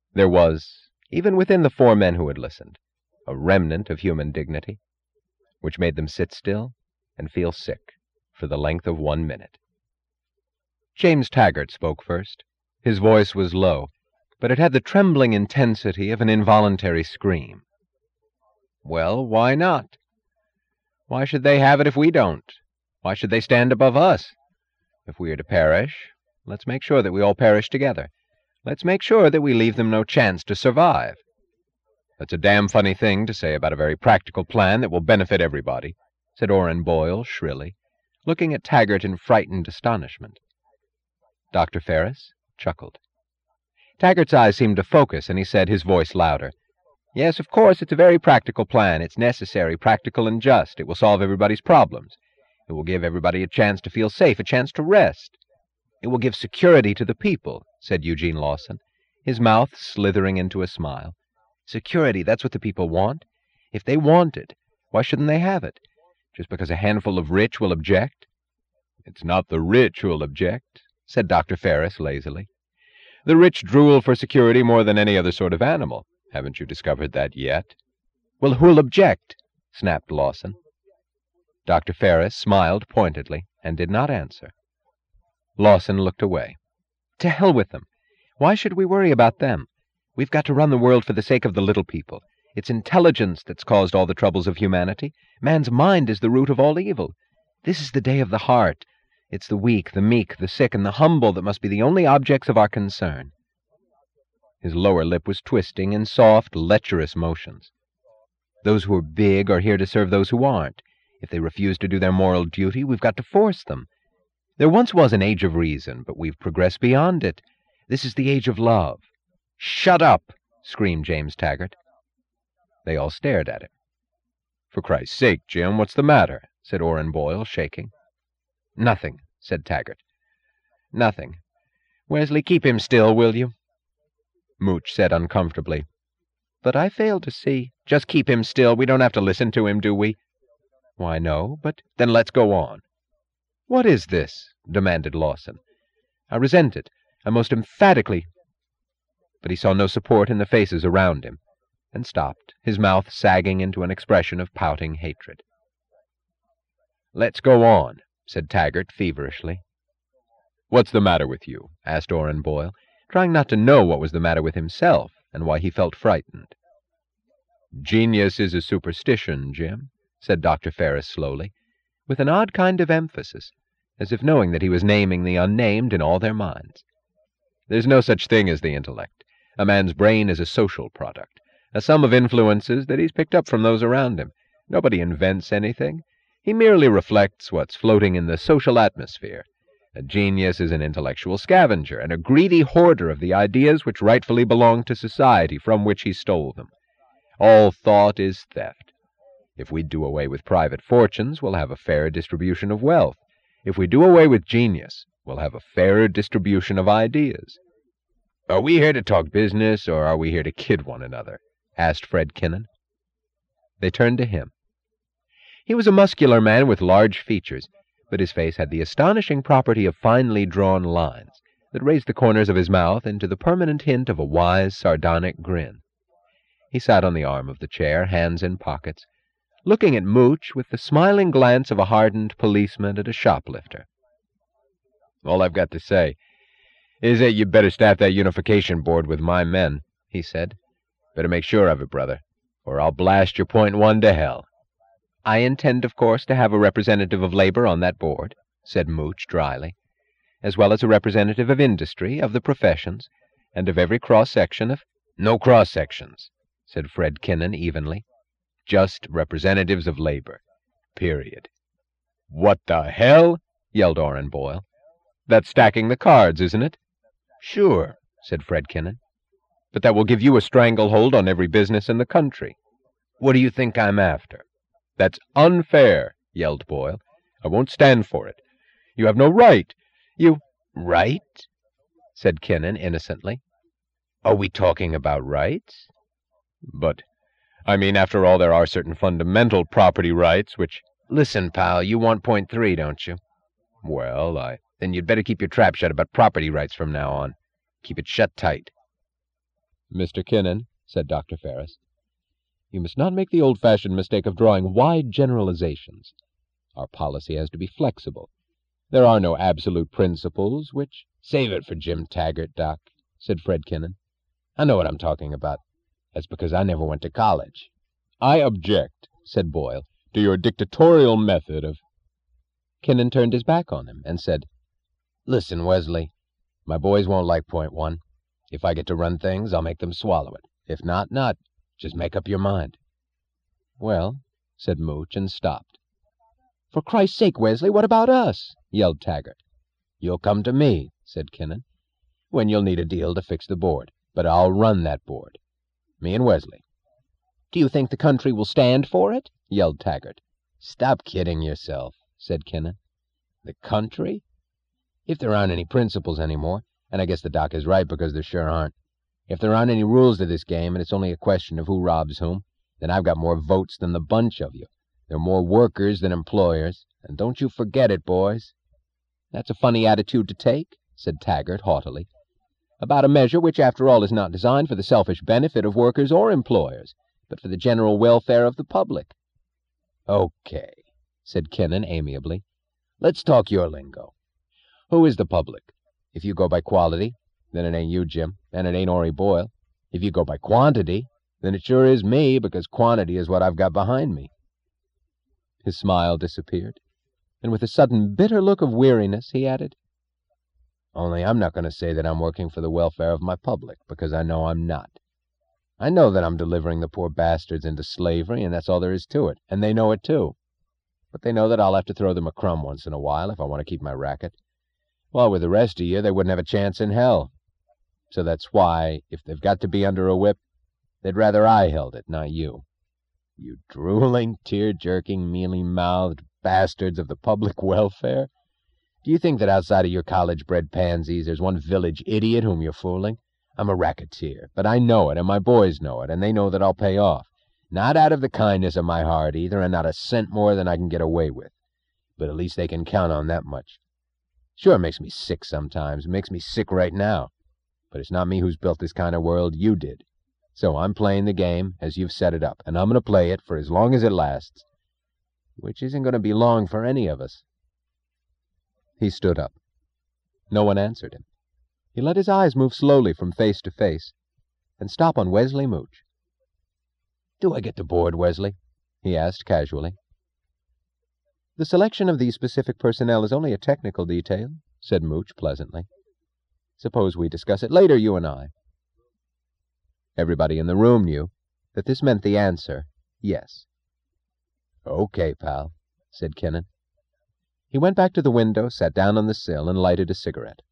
There was, even within the four men who had listened, a remnant of human dignity, which made them sit still and feel sick for the length of 1 minute. James Taggart spoke first. His voice was low, but it had the trembling intensity of an involuntary scream. "Well, why not? Why should they have it if we don't? Why should they stand above us? If we are to perish, let's make sure that we all perish together. Let's make sure that we leave them no chance to survive." "That's a damn funny thing to say about a very practical plan that will benefit everybody," said Orrin Boyle shrilly, looking at Taggart in frightened astonishment. Dr. Ferris chuckled. Taggart's eyes seemed to focus, and he said, his voice louder, "Yes, of course, it's a very practical plan. It's necessary, practical, and just. It will solve everybody's problems. It will give everybody a chance to feel safe, a chance to rest. It will give security to the people," said Eugene Lawson, his mouth slithering into a smile. "Security, that's what the people want. If they want it, why shouldn't they have it? Just because a handful of rich will object?" "It's not the rich who'll object," said Dr. Ferris lazily. "The rich drool for security more than any other sort of animal. Haven't you discovered that yet?" "Well, who'll object?" snapped Lawson. Dr. Ferris smiled pointedly and did not answer. Lawson looked away. "To hell with them. Why should we worry about them? We've got to run the world for the sake of the little people. It's intelligence that's caused all the troubles of humanity. Man's mind is the root of all evil. This is the day of the heart. It's the weak, the meek, the sick, and the humble that must be the only objects of our concern." His lower lip was twisting in soft, lecherous motions. "Those who are big are here to serve those who aren't. If they refuse to do their moral duty, we've got to force them. There once was an age of reason, but we've progressed beyond it. This is the age of love." "Shut up!" screamed James Taggart. They all stared at him. "For Christ's sake, Jim, what's the matter?" said Orrin Boyle, shaking. "Nothing," said Taggart. "Nothing. Wesley, keep him still, will you?" Mooch said uncomfortably, "But I fail to see—" "Just keep him still. We don't have to listen to him, do we?" "Why, no, but—" "Then let's go on." "What is this?" demanded Lawson. "I resent it. I most emphatically—" But he saw no support in the faces around him, and stopped, his mouth sagging into an expression of pouting hatred. "Let's go on," said Taggart feverishly. "What's the matter with you?" asked Orrin Boyle, trying not to know what was the matter with himself and why he felt frightened. "Genius is a superstition, Jim," said Dr. Ferris slowly, with an odd kind of emphasis, as if knowing that he was naming the unnamed in all their minds. "There's no such thing as the intellect. A man's brain is a social product, a sum of influences that he's picked up from those around him. Nobody invents anything. He merely reflects what's floating in the social atmosphere. A genius is an intellectual scavenger and a greedy hoarder of the ideas which rightfully belong to society from which he stole them. All thought is theft. If we do away with private fortunes, we'll have a fairer distribution of wealth. If we do away with genius, we'll have a fairer distribution of ideas." "Are we here to talk business, or are we here to kid one another?" asked Fred Kinnan. They turned to him. He was a muscular man with large features, but his face had the astonishing property of finely drawn lines that raised the corners of his mouth into the permanent hint of a wise, sardonic grin. He sat on the arm of the chair, hands in pockets, looking at Mooch with the smiling glance of a hardened policeman at a shoplifter. "All I've got to say is that you'd better staff that unification board with my men," he said. "Better make sure of it, brother, or I'll blast your .1 to hell." "I intend, of course, to have a representative of labor on that board," said Mooch dryly, "as well as a representative of industry, of the professions, and of every cross-section of—" "No cross-sections," said Fred Kinnan evenly. "Just representatives of labor. Period." "What the hell?" yelled Orrin Boyle. "That's stacking the cards, isn't it?" "Sure," said Fred Kinnan. "But that will give you a stranglehold on every business in the country. What do you think I'm after?" "That's unfair," yelled Boyle. "I won't stand for it. You have no right. You—" "Right?" said Kinnan innocently. "Are we talking about rights?" "But, I mean, after all, there are certain fundamental property rights which—" "Listen, pal, you want .3, don't you?" "Well, Then you'd better keep your trap shut about property rights from now on. Keep it shut tight." Mr. Kinnan, said Dr. Ferris, you must not make the old-fashioned mistake of drawing wide generalizations. Our policy has to be flexible. There are no absolute principles which— Save it for Jim Taggart, Doc, said Fred Kinnan. I know what I'm talking about. That's because I never went to college. I object, said Boyle, to your dictatorial method of— Kinnan turned his back on him and said, Listen, Wesley, my boys won't like point one. If I get to run things, I'll make them swallow it. If not, not. Just make up your mind. Well, said Mooch, and stopped. For Christ's sake, Wesley, what about us? Yelled Taggart. You'll come to me, said Kinnan, when you'll need a deal to fix the board. But I'll run that board. Me and Wesley. Do you think the country will stand for it? Yelled Taggart. Stop kidding yourself, said Kinnan. The country? If there aren't any principles anymore, and I guess the doc is right because there sure aren't. If there aren't any rules to this game and it's only a question of who robs whom, then I've got more votes than the bunch of you. There are more workers than employers, and don't you forget it, boys. That's a funny attitude to take, said Taggart haughtily, about a measure which, after all, is not designed for the selfish benefit of workers or employers, but for the general welfare of the public. Okay, said Kinnan amiably. Let's talk your lingo. Who is the public? If you go by quality, then it ain't you, Jim, and it ain't Orrie Boyle. If you go by quantity, then it sure is me, because quantity is what I've got behind me. His smile disappeared, and with a sudden bitter look of weariness, he added, Only I'm not going to say that I'm working for the welfare of my public, because I know I'm not. I know that I'm delivering the poor bastards into slavery, and that's all there is to it, and they know it too. But they know that I'll have to throw them a crumb once in a while if I want to keep my racket. While with the rest of you, they wouldn't have a chance in hell. So that's why, if they've got to be under a whip, they'd rather I held it, not you. You drooling, tear-jerking, mealy-mouthed bastards of the public welfare. Do you think that outside of your college-bred pansies there's one village idiot whom you're fooling? I'm a racketeer, but I know it, and my boys know it, and they know that I'll pay off. Not out of the kindness of my heart, either, and not a cent more than I can get away with. But at least they can count on that much. Sure, it makes me sick sometimes. It makes me sick right now. But it's not me who's built this kind of world. You did. So I'm playing the game as you've set it up, and I'm going to play it for as long as it lasts, which isn't going to be long for any of us. He stood up. No one answered him. He let his eyes move slowly from face to face, and stop on Wesley Mooch. Do I get the board, Wesley? He asked casually. The selection of these specific personnel is only a technical detail, said Mooch pleasantly. Suppose we discuss it later, you and I. Everybody in the room knew that this meant the answer, yes. Okay, pal, said Kinnan. He went back to the window, sat down on the sill, and lighted a cigarette.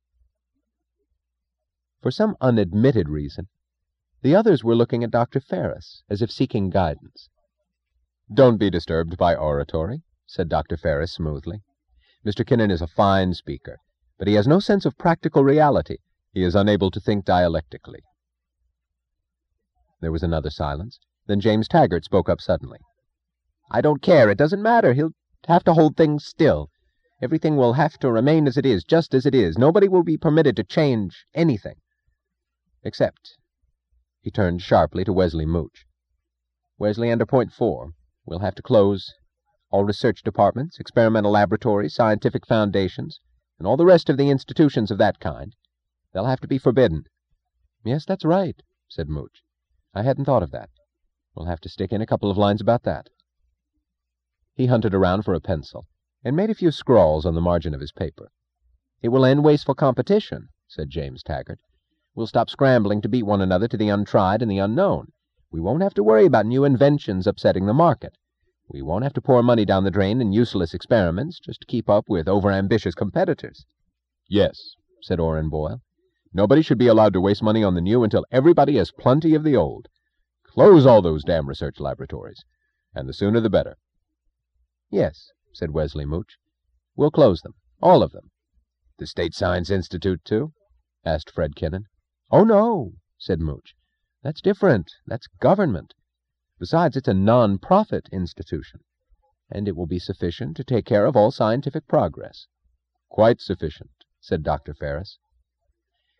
For some unadmitted reason, the others were looking at Dr. Ferris, as if seeking guidance. Don't be disturbed by oratory, said Dr. Ferris smoothly. Mr. Kinnan is a fine speaker, but he has no sense of practical reality. He is unable to think dialectically. There was another silence. Then James Taggart spoke up suddenly. I don't care. It doesn't matter. He'll have to hold things still. Everything will have to remain as it is, just as it is. Nobody will be permitted to change anything. Except, he turned sharply to Wesley Mooch. Wesley, under point 4, we'll have to close all research departments, experimental laboratories, scientific foundations, and all the rest of the institutions of that kind. They'll have to be forbidden. Yes, that's right, said Mooch. I hadn't thought of that. We'll have to stick in a couple of lines about that. He hunted around for a pencil and made a few scrawls on the margin of his paper. It will end wasteful competition, said James Taggart. We'll stop scrambling to beat one another to the untried and the unknown. We won't have to worry about new inventions upsetting the market. We won't have to pour money down the drain in useless experiments just to keep up with overambitious competitors. Yes, said Orrin Boyle. Nobody should be allowed to waste money on the new until everybody has plenty of the old. Close all those damn research laboratories, and the sooner the better. Yes, said Wesley Mooch. We'll close them, all of them. The State Science Institute, too? Asked Fred Kinnan. Oh, no, said Mooch. That's different. That's government. Besides, it's a non-profit institution, and it will be sufficient to take care of all scientific progress. Quite sufficient, said Dr. Ferris.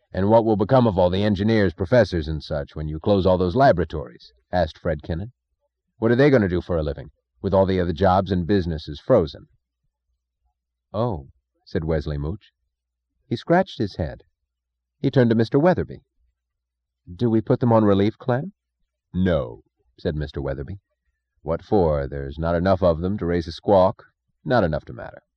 And what will become of all the engineers, professors, and such when you close all those laboratories? Asked Fred Kinnan. What are they going to do for a living, with all the other jobs and businesses frozen? Oh, said Wesley Mooch. He scratched his head. He turned to Mr. Weatherby. Do we put them on relief, Clem? No, said Mr. Weatherby. What for? There's not enough of them to raise a squawk, not enough to matter.